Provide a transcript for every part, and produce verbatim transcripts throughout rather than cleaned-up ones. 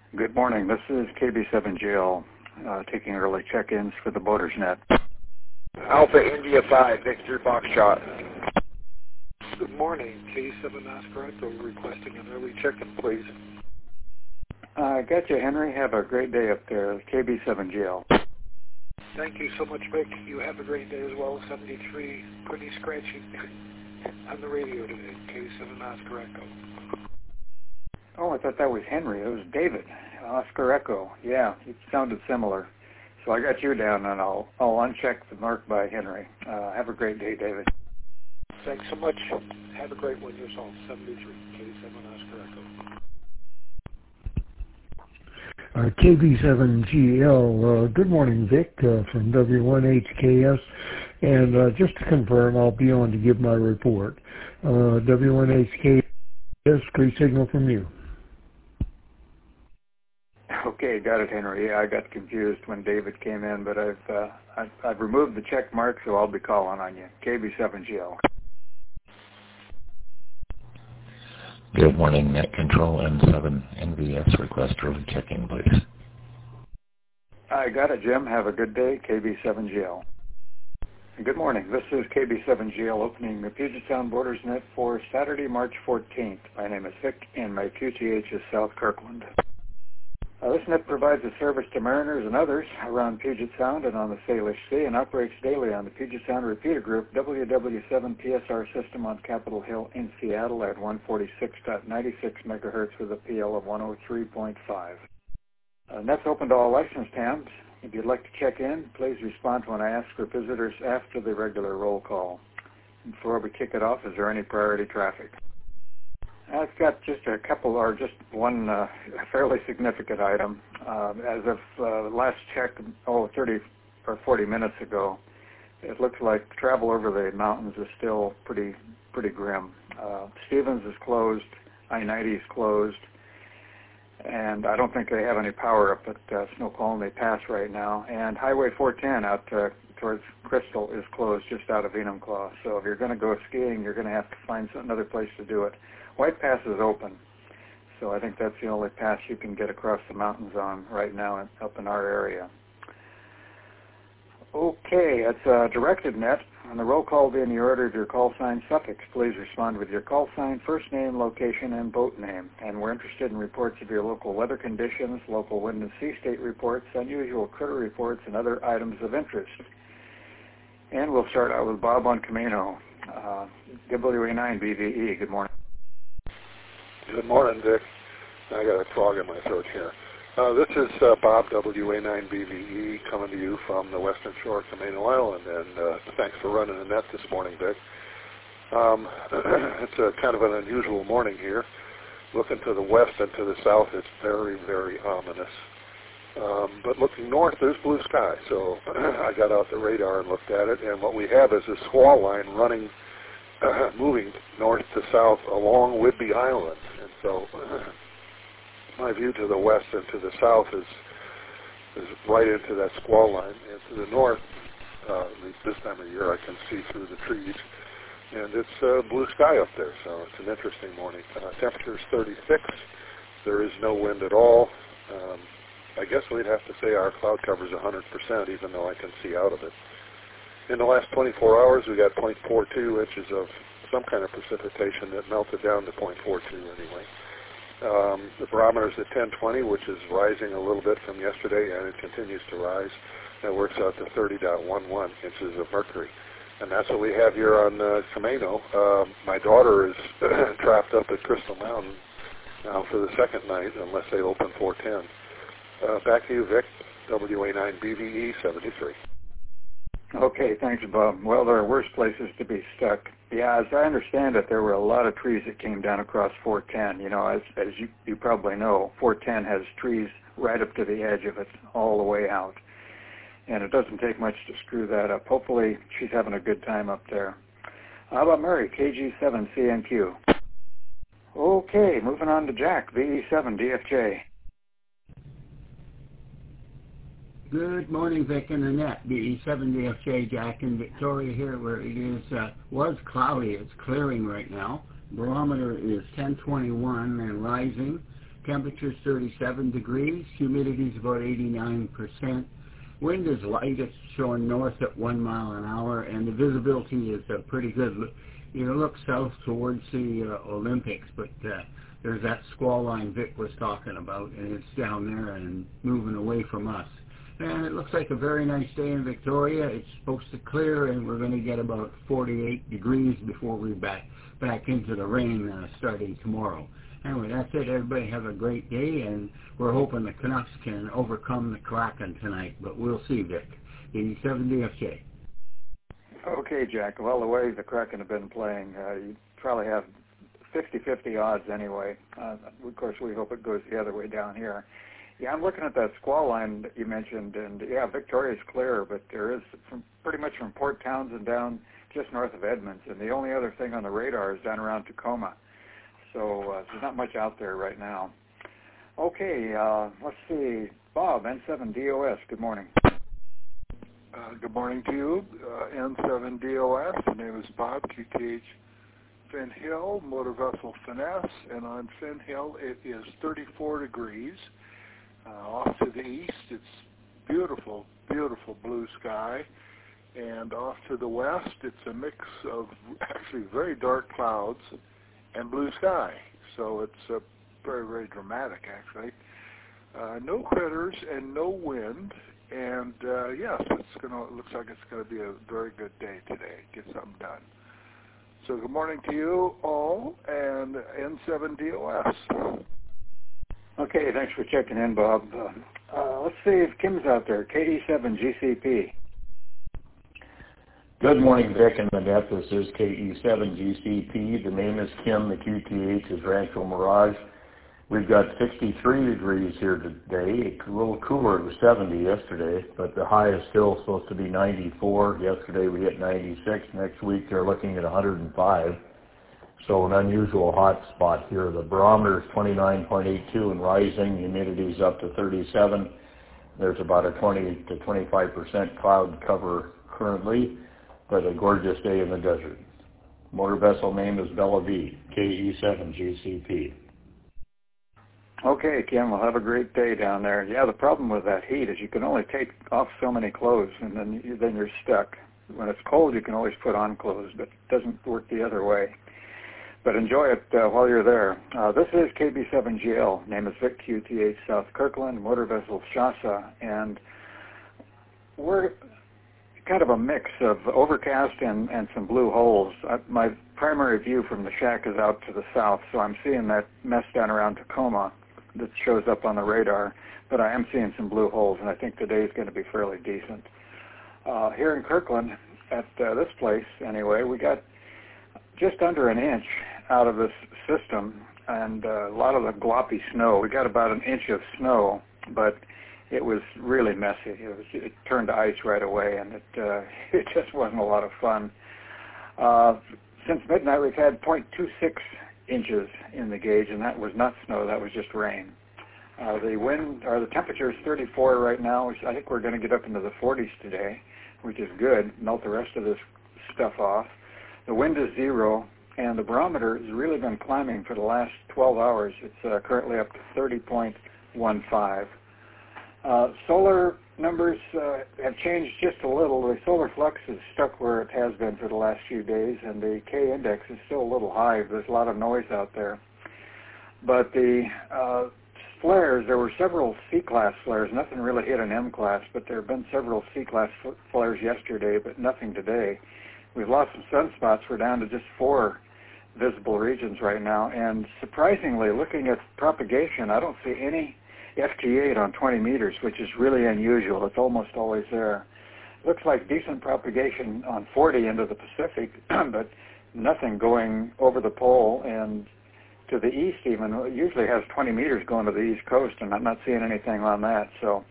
Good morning. This is K B seven G L uh, taking early check-ins for the Boaters Net. Alpha India five, Victor Foxtrot. Good morning. K seven Oscar Echo requesting an early check-in, please. I uh, got you, Henry. Have a great day up there. K B seven G L. Thank you so much, Vic. You have a great day as well. seventy-three, pretty scratchy on the radio today. K seven Oscar Echo. Oh, I thought that was Henry. It was David. Oscar Echo. Yeah, it sounded similar. So I got you down, and I'll I'll uncheck the mark by Henry. Uh, have a great day, David. Thanks so much. Have a great one yourself. seventy-three, K seven Oscar Echo. Uh, K B seven G L, uh, good morning, Vic, uh, from W one H K S. And uh, just to confirm, I'll be on to give my report. Uh, W one H K S, great signal from you. Okay, got it, Henry. Yeah, I got confused when David came in, but I've uh, I've, I've removed the check mark, so I'll be calling on you. K B seven G L. Good morning, Net Control M seven N V S request early check-in, please. I got it, Jim. Have a good day. K B seven G L. Good morning. This is K B seven G L opening the Puget Sound Boaters Net for Saturday, March fourteenth. My name is Vic, and my Q T H is South Kirkland. Uh, this net provides a service to mariners and others around Puget Sound and on the Salish Sea and operates daily on the Puget Sound Repeater Group W W seven P S R system on Capitol Hill in Seattle at one forty-six point nine six megahertz with a P L of one oh three point five. Uh, net's open to all licensed hams. If you'd like to check in, please respond when I ask for visitors after the regular roll call. Before we kick it off, is there any priority traffic? I've got just a couple, or just one uh, fairly significant item. Uh, as of uh, last check, oh, thirty or forty minutes ago, it looks like travel over the mountains is still pretty pretty grim. Uh, Stevens is closed, I ninety is closed, and I don't think they have any power up at uh, Snoqualmie Pass right now. And Highway four ten out uh, towards Crystal is closed just out of Enumclaw. So if you're going to go skiing, you're going to have to find another place to do it. White Pass is open, so I think that's the only pass you can get across the mountains on right now up in our area. Okay, it's a directed net. On the roll call, be in the order of your call sign suffix. Please respond with your call sign, first name, location, and boat name. And we're interested in reports of your local weather conditions, local wind and sea state reports, unusual critter reports, and other items of interest. And we'll start out with Bob on Camino. Uh, W A nine B V E, good morning. Good morning, Vic. I got a frog in my throat here. Uh, this is uh, Bob, W A nine B V E, coming to you from the western shore of Camino Island, and uh, thanks for running the net this morning, Vic. Um, it's a kind of an unusual morning here. Looking to the west and to the south, it's very, very ominous. Um, but looking north, there's blue sky, so I got out the radar and looked at it, and what we have is a squall line running Uh, moving north to south along Whidbey Island. And so uh, my view to the west and to the south is is right into that squall line. And to the north, uh, at least this time of year, I can see through the trees. And it's uh, blue sky up there, so it's an interesting morning. Uh, temperature is thirty-six. There is no wind at all. Um, I guess we'd have to say our cloud cover is one hundred percent, even though I can see out of it. In the last twenty-four hours, we got zero point four two inches of some kind of precipitation that melted down to zero point four two anyway. Um, the barometer is at ten twenty, which is rising a little bit from yesterday, and it continues to rise. That works out to thirty point one one inches of mercury. And that's what we have here on uh, Camino. Uh, my daughter is trapped up at Crystal Mountain now for the second night, unless they open four ten. Uh, back to you, Vic, W A nine B V E seventy-three. Okay, thanks, Bob. Well, there are worse places to be stuck. Yeah, as I understand it, there were a lot of trees that came down across four ten. You know, as, as you, you probably know, four ten has trees right up to the edge of it, all the way out. And it doesn't take much to screw that up. Hopefully, she's having a good time up there. How about Mary, K G seven C N Q? Okay, moving on to Jack, V E seven D F J. Good morning, Vic and Annette. B E seven D F J, Jack in Victoria here, where it is uh, was cloudy. It's clearing right now. Barometer is ten twenty-one and rising. Temperature's thirty-seven degrees. Humidity's about eighty-nine percent. Wind is light. It's showing north at one mile an hour, and the visibility is uh, pretty good. You look south towards the uh, Olympics, but uh, there's that squall line Vic was talking about, and it's down there and moving away from us. And it looks like a very nice day in Victoria. It's supposed to clear, and we're going to get about forty-eight degrees before we back back into the rain uh, starting tomorrow. Anyway, that's it. Everybody have a great day, and we're hoping the Canucks can overcome the Kraken tonight, but we'll see, Vic. eighty-seven D F J. Okay, Jack. Well, the way the Kraken have been playing, uh, you probably have fifty-fifty odds anyway. Uh, of course, we hope it goes the other way down here. Yeah, I'm looking at that squall line that you mentioned, and yeah, Victoria's clear, but there is from, pretty much from Port Townsend down just north of Edmonton. The only other thing on the radar is down around Tacoma. So uh, there's not much out there right now. Okay, uh, let's see. Bob, N seven D O S, good morning. Uh, good morning to you, uh, N seven D O S. My name is Bob, Q T H Finn Hill, motor vessel Finesse, and on Finn Hill it is thirty-four degrees. Uh, off to the east, it's beautiful, beautiful blue sky, and off to the west, it's a mix of actually very dark clouds and blue sky. So it's uh, very, very dramatic, actually. Uh, no critters and no wind, and uh, yes, it's gonna. It looks like it's going to be a very good day today. Get something done. So good morning to you all, and N seven D O S. Okay, thanks for checking in, Bob. Uh, uh, let's see if Kim's out there. K E seven G C P. Good morning, Vic and Annette. This is K E seven G C P. The name is Kim. The Q T H is Rancho Mirage. We've got sixty-three degrees here today. It's a little cooler. It was seventy yesterday, but the high is still supposed to be ninety-four. Yesterday we hit ninety-six. Next week they're looking at one hundred five. So an unusual hot spot here. The barometer is twenty-nine point eight two and rising. Humidity is up to thirty-seven. There's about a twenty to twenty-five percent cloud cover currently, but a gorgeous day in the desert. Motor vessel name is Bella V, K E seven G C P. Okay, Kim, we'll have a great day down there. Yeah, the problem with that heat is you can only take off so many clothes, and then you, then you're stuck. When it's cold, you can always put on clothes, but it doesn't work the other way. But enjoy it uh, while you're there. Uh, this is K B seven G L. Name is Vic, Q T H South Kirkland, motor vessel Shasta, and we're kind of a mix of overcast and, and some blue holes. Uh, my primary view from the shack is out to the south, so I'm seeing that mess down around Tacoma that shows up on the radar, but I am seeing some blue holes, and I think today is going to be fairly decent. Uh, here in Kirkland, at uh, this place anyway, we got just under an inch out of this system, and uh, a lot of the gloppy snow. We got about an inch of snow, but it was really messy. It, was, it turned to ice right away, and it uh, it just wasn't a lot of fun. Uh, since midnight, we've had zero point two six inches in the gauge, and that was not snow. That was just rain. Uh, the wind, or the temperature is thirty-four right now. Which I think we're going to get up into the forties today, which is good. Melt the rest of this stuff off. The wind is zero, and the barometer has really been climbing for the last twelve hours. It's uh, currently up to thirty point one five. Uh, solar numbers uh, have changed just a little. The solar flux is stuck where it has been for the last few days, and the K index is still a little high. There's a lot of noise out there. But the uh, flares, there were several C-class flares. Nothing really hit an M-class, but there have been several C-class flares yesterday, but nothing today. We've lost some sunspots. We're down to just four visible regions right now. And surprisingly, looking at propagation, I don't see any F T eight on twenty meters, which is really unusual. It's almost always there. Looks like decent propagation on forty into the Pacific, but nothing going over the pole and to the east even. It usually has twenty meters going to the east coast, and I'm not seeing anything on that. So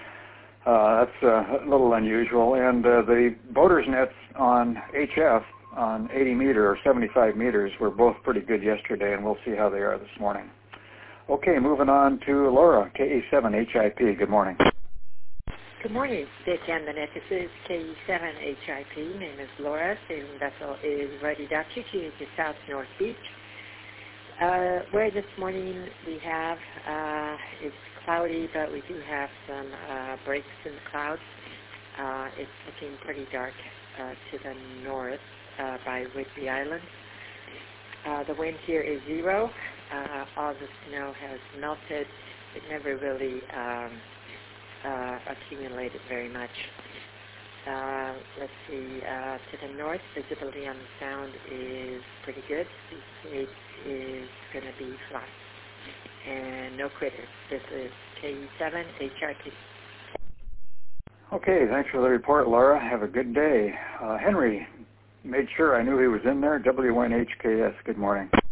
uh, that's uh, a little unusual. And uh, the boaters nets on H F on eighty meter or seventy-five meters were both pretty good yesterday, and we'll see how they are this morning. Okay, moving on to Laura, K E seven H I P. Good morning. Good morning, Dick and Nanette. This is K E seven H I P. Name is Laura. Sailing vessel is Ruddy Dutchie to South North Beach. Uh, where this morning we have, uh, it's cloudy, but we do have some uh, breaks in the clouds. Uh, it's looking pretty dark uh, to the north uh, by Whidbey Island. Uh, the wind here is zero. Uh, all the snow has melted. It never really um, uh, accumulated very much. Uh, let's see, uh, to the north, visibility on the sound is pretty good. It is going to be flat. And no critters. This is K E seven H R T. Okay, thanks for the report, Laura. Have a good day. Uh, Henry made sure I knew he was in there. W N H K S, good morning.